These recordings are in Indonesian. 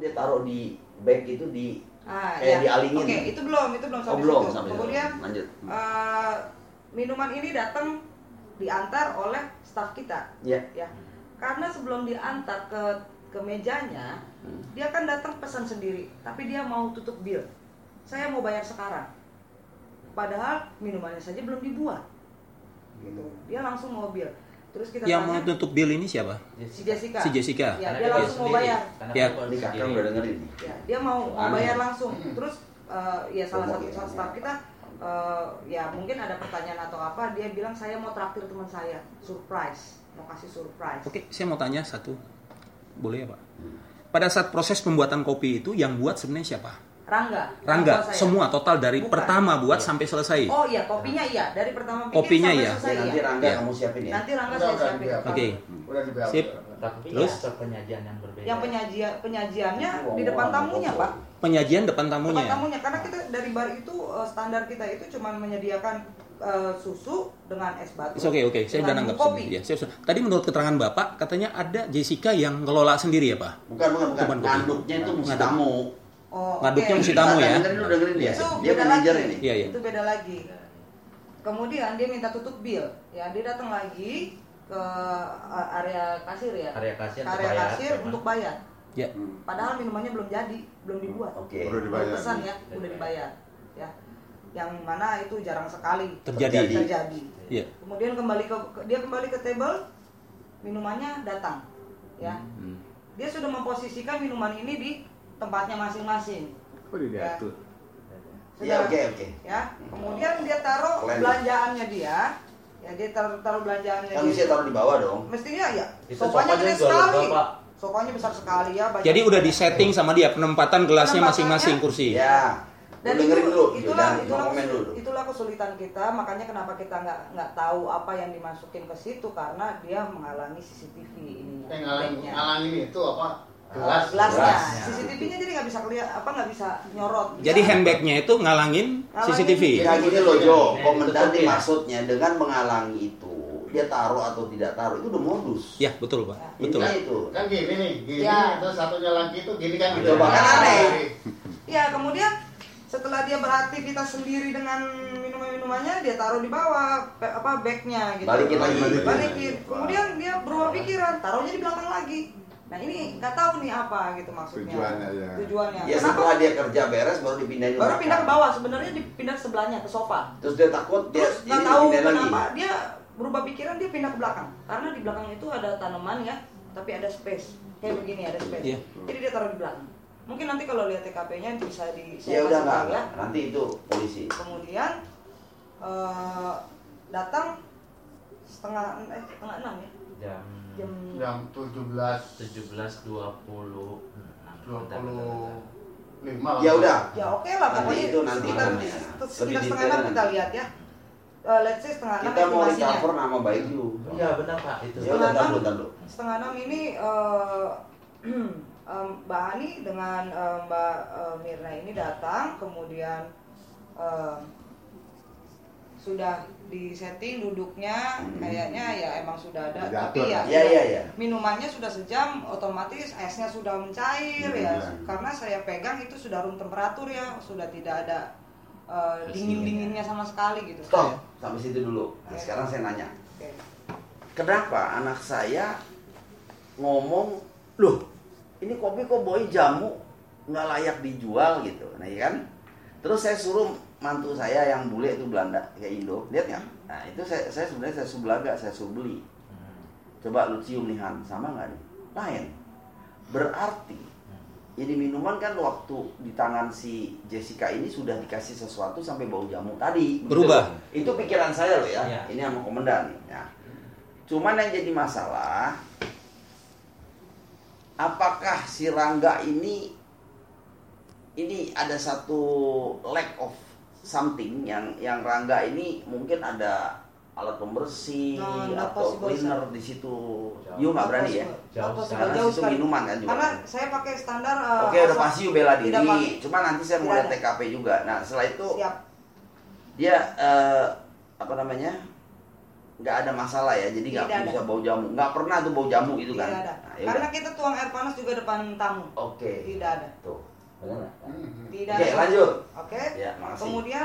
dia taruh di bag itu dialingin. Oke, itu belum sampai belum, situ. Kemudian lanjut. Minuman ini datang diantar oleh staf kita. Ya. Karena sebelum diantar ke mejanya, dia kan datang pesan sendiri, tapi dia mau tutup bill. Saya mau bayar sekarang. Padahal minumannya saja belum dibuat. Gitu. Dia langsung mau bill. Terus kita yang tanya, mau tutup bill ini siapa? Si Jessica. Ya, dia langsung mau bayar. Ya. Ini kakak udah dengerin. Ya, dia mau bayar langsung. Terus ya salah satu staf kita ya mungkin ada pertanyaan atau apa, dia bilang saya mau traktir teman saya, surprise, mau kasih surprise. Oke, saya mau tanya satu. Boleh ya, Pak? Pada saat proses pembuatan kopi itu yang buat sebenarnya siapa? Rangga, semua total dari pertama buat sampai selesai. Oh iya, kopinya iya, dari pertama bikin kopinya sampai iya. selesai. Nanti Rangga kamu siapin ya. Nanti Rangga saya siapin. Oke. Sip. Terus penyajian yang berbeda. Yang penyajiannya di depan tamunya, Pak. Penyajian depan tamunya. Depan tamunya, karena kita dari bar itu standar kita itu cuma menyediakan susu dengan es batu. Oke, saya udah nanggap kopi. Ya, tadi menurut keterangan Bapak katanya ada Jessica yang ngelola sendiri ya, Pak? Bukan. Nganduknya itu mesti tamu. Ngaduknya mesti tamu ya. Dengerin dia. Itu Dia beda manajer lagi. ini. Iya. Itu beda lagi. Kemudian dia minta tutup bill. Ya, dia datang lagi ke area kasir ya. Area kasir untuk bayar. Ya. Padahal minumannya belum jadi, belum dibuat. Oke. Udah dibayar. Pesan ya, udah dibayar. Ya. Yang mana itu jarang sekali terjadi. Ya. Kemudian dia kembali ke table, minumannya datang. Ya. Dia sudah memposisikan minuman ini di tempatnya masing-masing. Kok diatur? Ya. Oke. Ya. Kemudian dia taruh belanjaannya dia. Ya, dia taruh belanjaannya Kan mesti taruh di bawah dong. Mestinya ya. Itu Sofanya gede sekali. Pak. Sofanya besar sekali ya. Jadi udah di setting sama dia penempatan gelasnya masing-masing kursi. Ya. Dan dengerin dulu. Itulah kesulitan kita, makanya kenapa kita nggak tahu apa yang dimasukin ke situ, karena dia menghalangi CCTV ininya. Ngalangin itu apa? Gelasnya. CCTV-nya jadi nggak bisa nggak bisa nyorot. Jadi handbagnya itu ngalangin CCTV. Ya gini loh Jo, komentar maksudnya dengan menghalangi itu, dia taruh atau tidak taruh itu udah modus. Ya betul Pak, betul. Itu kan gini nih, terus satunya lagi itu gini kan. Coba kan aneh. Ya kemudian setelah dia beraktivitas sendiri dengan minumannya, dia taruh di bawah bagnya gitu. Balikin. Kemudian dia berubah pikiran, taruhnya di belakang lagi. Nah ini nggak tahu nih apa gitu maksudnya. Tujuannya. Ya setelah dia kerja beres baru dipindahin. Baru pindah ke bawah, sebenarnya dipindah ke sebelahnya ke sofa. Terus dia takut nggak tahu kenapa dia berubah pikiran, dia pindah ke belakang. Karena di belakang itu ada tanaman ya, tapi ada space. Kayak begini ada space. Yeah. Jadi dia taruh di belakang. Mungkin nanti kalau lihat TKP-nya bisa ya udah nggak, nanti itu polisi. Kemudian datang setengah 6 ya. Jam 17.25. Ya udah. Ya oke lah, pokoknya itu nanti sekitar setengah 6 kita lihat ya. Let's say setengah 6 kita mau recover nama baik dulu. Iya benar Pak, itu. Ya udah dulu. Setengah 6 ini Mbak Hani dengan Mbak Mirna ini datang, kemudian sudah di setting duduknya, kayaknya ya emang sudah ada, tapi ya minumannya sudah sejam, otomatis esnya sudah mencair ya, karena saya pegang itu sudah room temperatur ya, sudah tidak ada dingin-dinginnya sama sekali gitu. Stop, sampai situ dulu. Nah, sekarang saya nanya, kenapa anak saya ngomong, loh ini kopi kok bau jamu, nggak layak dijual gitu, nah ya kan? Terus saya suruh mantu saya yang bule itu Belanda kayak Indo, lihat nggak? Nah itu saya sebenarnya saya sublaga, saya suruh beli. Coba lu cium nih Han, sama nggak nih? Lain. Berarti ini minuman kan waktu di tangan si Jessica ini sudah dikasih sesuatu sampai bau jamu tadi. Berubah. Itu pikiran saya loh ya. Ini sama komandan nih. Ya. Cuman yang jadi masalah, apakah si Rangga ini ada satu lack of something yang Rangga ini mungkin ada alat pembersih atau cleaner di situ. You nggak berani ya? Jauh itu minuman kan juga. Karena saya pakai standar. Oke, udah pasti you bela diri. Cuma nanti saya mau lihat TKP juga. Nah setelah itu dia nggak ada masalah ya, jadi nggak bisa bau jamu, nggak pernah tuh bau jamu itu kan? Tidak ada. Karena kita tuang air panas juga depan tamu. Oke. Tidak ada. Tuh. Tidak. Oke, lanjut. Oke. Ya, makasih. Kemudian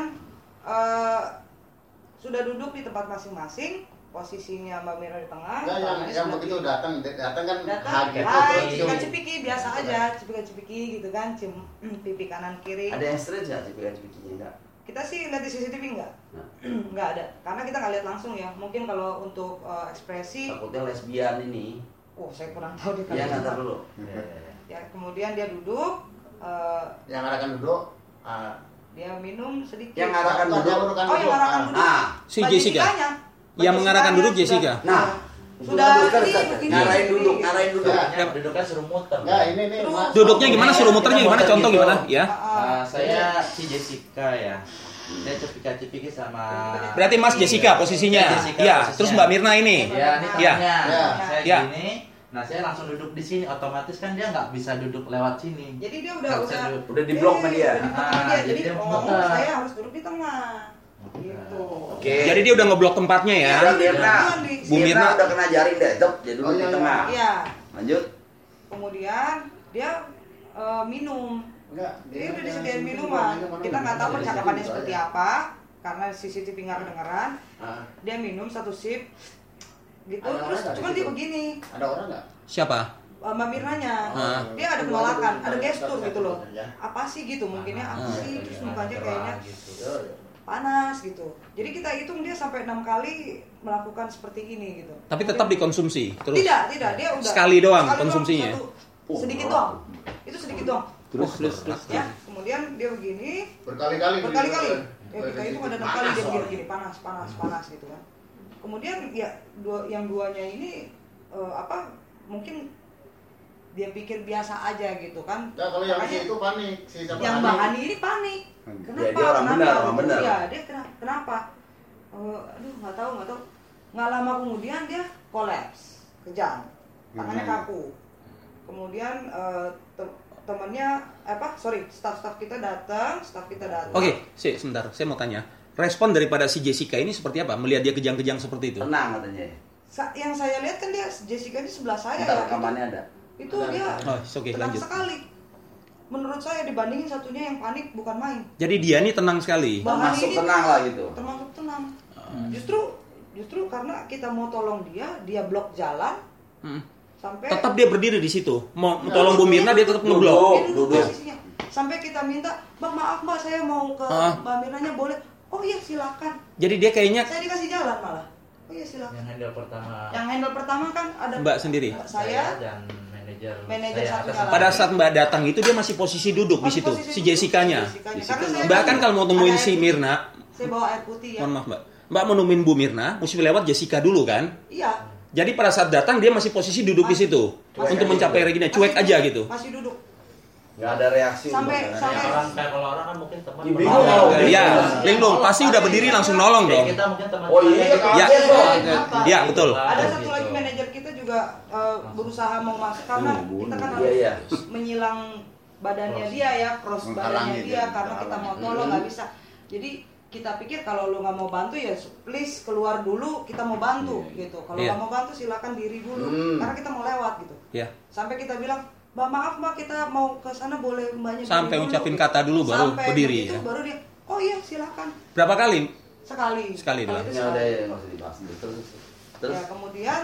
sudah duduk di tempat masing-masing, posisinya Mbak Mira di tengah. Yang begitu datang kan cipika-cipiki biasa aja, cipika-cipiki gitu kan, pipi kanan kiri. Ada yang straight nggak cipika-cipikinya enggak? Kita sih lihat di CCTV nggak ada, karena kita nggak lihat langsung ya. Mungkin kalau untuk ekspresi. Takutnya lesbian ini. Oh, saya kurang tahu di ya, ngantar dulu. Ya, kemudian dia duduk. Yang arahkan duduk. Dia minum sedikit. Yang arahkan duduk. Yang arahkan duduk. Si Jessica. Yang mengarahkan duduk Jessica. Nah, sudah ngarahin duduk. Duduknya suruh muter. Ya, ini. Duduknya gimana? Suruh muternya gimana? Contoh gimana? Ya. Saya si Jessica ya. Saya cipika-cipiki sama. Berarti Mas Jessica posisinya. Ya, terus Mbak Mirna ini. Ya, ini tengahnya. Ya. Saya gini. Nah, saya langsung duduk di sini, otomatis kan dia nggak bisa duduk lewat sini. Jadi dia udah di blok sama dia. Jadi saya harus duduk di tengah. Gitu. Oke. Jadi dia udah ngeblok tempatnya ya. Bu Mirna udah kena jaring deh, dia duduk di tengah. Iya. Lanjut. Kemudian dia minum. Dia udah disediain minuman. Kita nggak tahu percakapannya seperti apa karena CCTV nggak kedengeran. Dia minum satu sip. Gitu. Terus cuman dia begini. Ada orang nggak? Siapa? Mbak Mirnanya. Dia ada penolakan, ada gestur gitu loh. Apa sih gitu? Mungkinnya apa sih? Terus mukanya kayaknya panas gitu. Jadi kita hitung dia sampai 6 kali melakukan seperti ini gitu. Tapi tetap dikonsumsi terus. Tidak, dia udah sekali doang konsumsinya. Sedikit doang. Itu sedikit doang. Terus. Ya, kemudian dia begini berkali-kali. Ya, kita hitung ada 6 kali dia begini panas gitu kan. Kemudian ya yang duanya ini mungkin dia pikir biasa aja gitu kan. Nah, kalau yang itu panik, yang Mbak Hani ini panik. Kenapa? Ya, dia orang benar. Ya, dia kenapa? Aduh, nggak tahu. Nggak lama kemudian dia kolaps, kejang, tangannya kaku. Kemudian temannya staff kita datang. Oke, sebentar, saya mau tanya. Respon daripada si Jessica ini seperti apa? Melihat dia kejang-kejang seperti itu? Tenang katanya. Yang saya lihat kan dia Jessica di sebelah saya. Ntar rekamannya ada. Itu dia tenang lanjut. sekali. Menurut saya dibandingin satunya yang panik bukan main. Jadi dia ini tenang sekali. Termasuk tenang lah gitu. Termasuk tenang. Justru karena kita mau tolong dia blok jalan. Sampai tetap dia berdiri di situ. Mau tolong Bu Mirna dia tetap ngeblok. Duduk. Sampai kita minta, "Bang, maaf Mbak, saya mau ke Mbak Mirnanya boleh?" "Oh iya, silakan." Jadi dia kayaknya saya dikasih jalan malah. "Oh iya, silakan." Yang handle pertama kan ada Mbak sendiri. Saya dan manajer satunya. Pada saat Mbak datang itu dia masih posisi duduk di situ, si Jessica-nya. Bahkan kalau mau temuin si Mirna, saya bawa air putih ya. Mohon maaf, Mbak mau nemuin Bu Mirna, mesti lewat Jessica dulu kan? Iya. Jadi pada saat datang dia masih posisi duduk di situ untuk mencapai Regina, cuek aja gitu. Masih duduk. Nggak ada reaksi. Sampai kalau orang kan mungkin teman. Iya, linglung pasti udah berdiri langsung nolong dong. Kita mungkin teman. Oh iya, iya betul. Ada satu lagi manajer kita juga berusaha mau masuk karena kita kan harus menyilang badannya dia ya, cross badannya dia karena kita mau tolong nggak bisa. Jadi kita pikir kalau lu nggak mau bantu ya please keluar dulu, kita mau bantu gitu. Kalau nggak mau bantu silakan diri dulu karena kita mau lewat gitu. Sampai kita bilang, "Mbak, maaf Mbak, kita mau ke sana boleh Mbaknya." Sampai ucapin kata dulu baru berdiri ya. Baru dia, "Oh iya, silakan." Berapa kali? Sekali doang. Ya udah ya, nggak usah dibahas terus. Ya, kemudian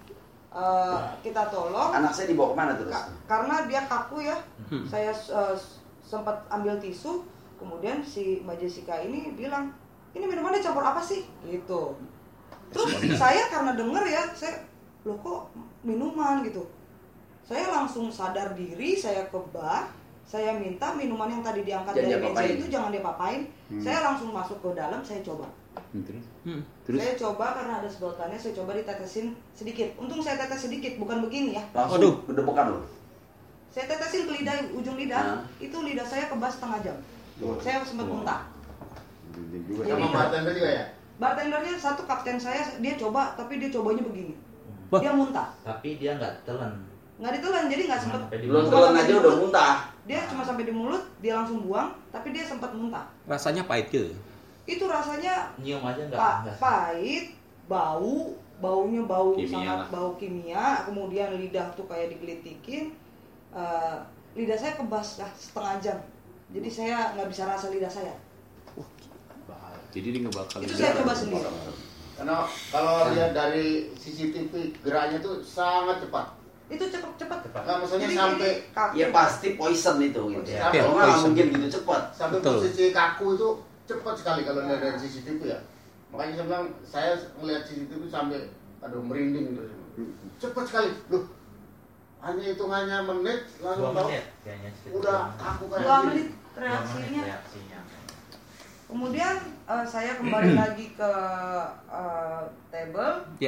kita tolong. Anak saya dibawa kemana terus? Karena dia kaku ya. Saya sempat ambil tisu. Kemudian si Mbak Jessica ini bilang, "Ini minumannya campur apa sih?" Gitu. Terus saya karena denger ya, loh kok minuman gitu. Saya langsung sadar diri, saya ke bar, saya minta minuman yang tadi diangkat dari meja itu jangan diapa-apain. Saya langsung masuk ke dalam, saya coba. Terus? Saya coba karena ada sedotannya, saya coba ditetesin sedikit. Untung saya tetes sedikit, bukan begini ya. Langsung gedebekan loh. Saya tetesin ke lidah, ujung lidah, itu lidah saya kebas setengah jam. Saya sempat muntah. Sama bartender juga ya? Bartendernya satu kapten saya, dia coba, tapi dia cobanya begini. Dia muntah. Tapi dia nggak telan. Nggak ditelan, jadi nggak sempet. Belum telan aja udah muntah. Dia cuma sampai di mulut, dia langsung buang, tapi dia sempat muntah. Rasanya pahit gitu. Itu rasanya nyium aja nggak? Pahit, baunya bau kimia sangat lah. bau kimia, kemudian lidah tuh kayak digelitikin, lidah saya kebas lah setengah jam, jadi saya nggak bisa rasa lidah saya. Jadi dia ngebakar. Itu saya coba sendiri. Karena kalau lihat dari CCTV geraknya tuh sangat cepat. Itu cepat. Nggak, maksudnya Jadi sampai Ya pasti poison itu gitu ya. Sampai Kalau nggak poison. mungkin gitu cepat. sampai Betul. posisi kaku itu cepat sekali kalau lihat dari CCTV ya. Makanya saya bilang saya melihat CCTV sampai aduh merinding gitu. Cepat sekali. Loh. Hanya hitungannya menit langsung 2 tahu menit kayaknya sekitar udah kaku kayak 2 gini. menit 2 menit reaksinya. reaksinya. Kemudian saya kembali lagi ke table. Ya.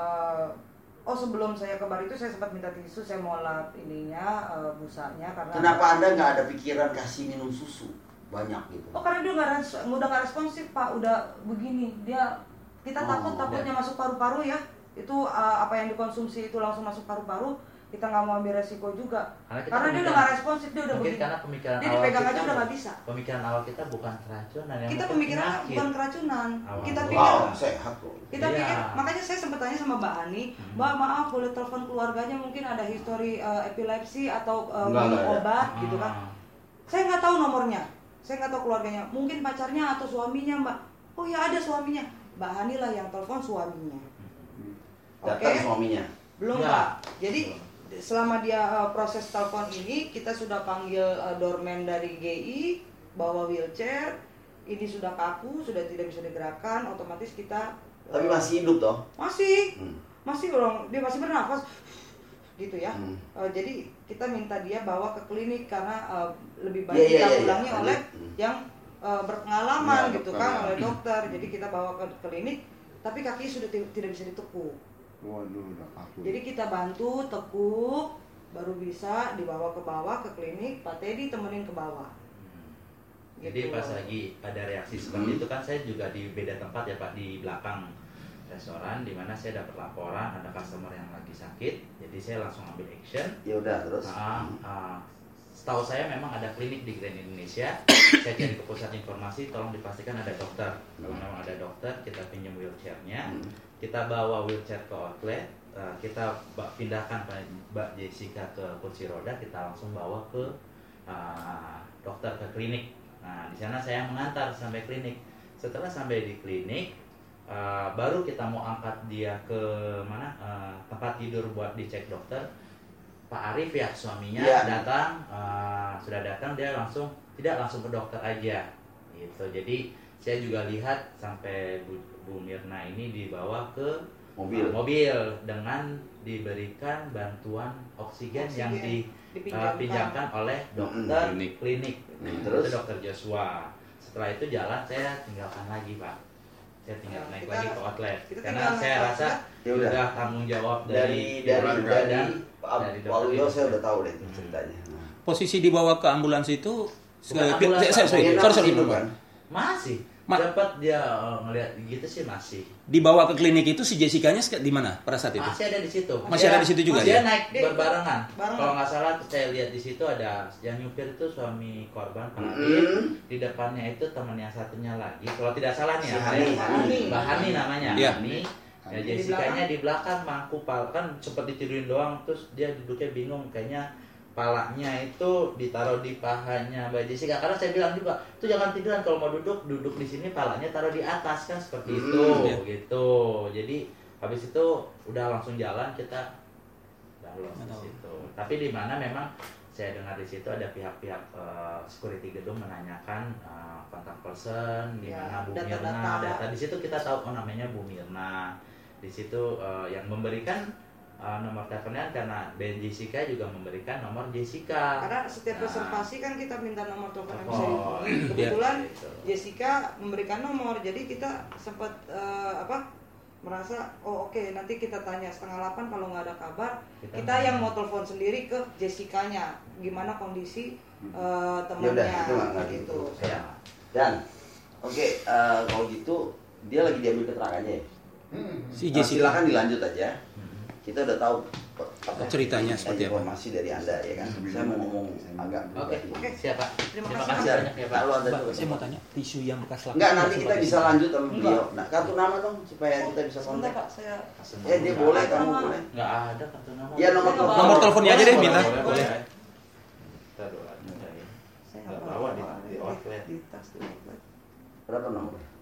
Sebelum saya ke bar itu saya sempat minta tisu, saya mau lap ininya busanya karena. Kenapa Anda nggak ada pikiran kasih minum susu banyak gitu? Oh, karena dia udah nggak responsif Pak, udah begini dia. Kita takutnya masuk paru-paru ya. Itu apa yang dikonsumsi itu langsung masuk paru-paru. Kita nggak mau ambil resiko juga. Karena dia udah nggak responsif, dia udah mungkin begini. karena pemikiran Dia awal dipegang kita aja udah nggak bisa. Pemikiran awal kita bukan keracunan yang Kita penting pemikiran penyakit. bukan keracunan. Awal. Kita pikir Wow, sehat loh. Kita Iya. pikir, makanya saya sempat tanya sama Mbak Ani, Mbak maaf boleh telepon keluarganya mungkin ada histori epilepsi atau minum Nggak ada. obat gitu kan. Saya nggak tahu nomornya, saya nggak tahu keluarganya, mungkin pacarnya atau suaminya Mbak. Oh ya ada suaminya, Mbak Ani lah yang telepon suaminya. Datang suaminya. Belum Ya. Pak, jadi selama dia proses telepon ini kita sudah panggil doorman dari GI, bawa wheelchair, ini sudah kaku, sudah tidak bisa digerakkan, otomatis kita Tapi masih hidup toh? masih orang dia masih bernafas gitu ya. Hmm. Jadi kita minta dia bawa ke klinik karena lebih baik Iya, iya, ditanggulangi iya. oleh yang berpengalaman Ya, gitu dokter. kan, oleh dokter. Jadi kita bawa ke klinik, tapi kaki sudah tidak bisa ditekuk. Waduh, udah kaku. Jadi kita bantu tekuk, baru bisa dibawa ke bawah ke klinik. Pak Teddy temenin ke bawah. Jadi Gitu. pas lagi ada reaksi seperti itu kan saya juga di beda tempat ya Pak, di belakang restoran di mana saya dapat laporan ada customer yang lagi sakit, jadi saya langsung ambil action. Ya udah terus. Setahu saya memang ada klinik di Grand Indonesia. Saya cari ke pusat informasi, tolong dipastikan ada dokter. Kalau memang ada dokter, kita pinjam wheelchairnya, kita bawa wheelchair ke outlet, kita pindahkan Mbak Jessica ke kursi roda, kita langsung bawa ke dokter ke klinik. Nah di sana saya mengantar sampai klinik. Setelah sampai di klinik, baru kita mau angkat dia ke mana tempat tidur buat dicek dokter. Pak Arif ya suaminya datang, sudah datang dia tidak langsung ke dokter aja gitu. Jadi saya juga lihat sampai Bu Mirna ini dibawa ke mobil dengan diberikan bantuan oksigen yang dipinjamkan oleh dokter klinik. Terus itu dokter Joshua. Setelah itu jalan saya tinggalkan lagi Pak. Saya tinggal naik lagi ke outlet karena saya rasa udah tanggung jawab dari Waluyo saya udah tahu deh ceritanya. Posisi dibawa ke ambulans itu sorry. Masih sempat dia ngelihat gitu sih masih. Dibawa ke klinik itu si Jessica-nya di mana pada saat itu? Masih ada di situ. Masih ada di situ juga dia ya? naik berbarengan. Kalau nggak salah saya lihat di situ ada yang nyupir itu suami korban Pak Adit. Di depannya itu teman yang satunya lagi. Kalau tidak salah nih Mbak Hani namanya. Iya. Hani. Ya, Jessica-nya di belakang mangku pala kan sempat ditidurin doang terus dia duduknya bingung kayaknya palanya itu ditaruh di pahanya Mbak Jessica karena saya bilang juga itu jangan tiduran kalau mau duduk di sini palanya taruh di atas kan seperti itu gitu. Jadi habis itu udah langsung jalan kita dalam di situ. Tapi di mana memang saya dengar di situ ada pihak-pihak security gedung menanyakan kontak person di mana Bu Mirna data di situ kita tahu namanya Bu Mirna. Di situ yang memberikan nomor teleponnya karena Ben Jessica juga memberikan nomor Jessica. Karena setiap reservasi kan kita minta nomor telepon yang bisa dihubungi. Kebetulan Jessica memberikan nomor, jadi kita sempat merasa oke, nanti kita tanya 7:30 kalau nggak ada kabar kita yang mau telepon sendiri ke Jessica-nya gimana kondisi temannya gitu. Ya. Dan kalau gitu dia lagi diambil keterangannya ya. Si Jessica silakan dilanjut aja. Kita udah tahu ceritanya seperti apa? Informasi dari Anda ya kan. Saya mau ngomong agak. Oke, siap Pak. Terima Terima kasih kasih banyak ya Pak. Kalau ada Mbak, saya mau tanya tisu yang bekas laku. Enggak, nanti kita bisa lanjut sama beliau. Nah, kartu nama dong supaya kita bisa Sebentar kontak. Pak, saya Dia boleh, kamu boleh. Enggak ada kartu nama. Ya nomor telepon. Nomor teleponnya aja deh minta. Boleh. saya Nggak bawa di outlet. di tas di outlet. Berapa nomor?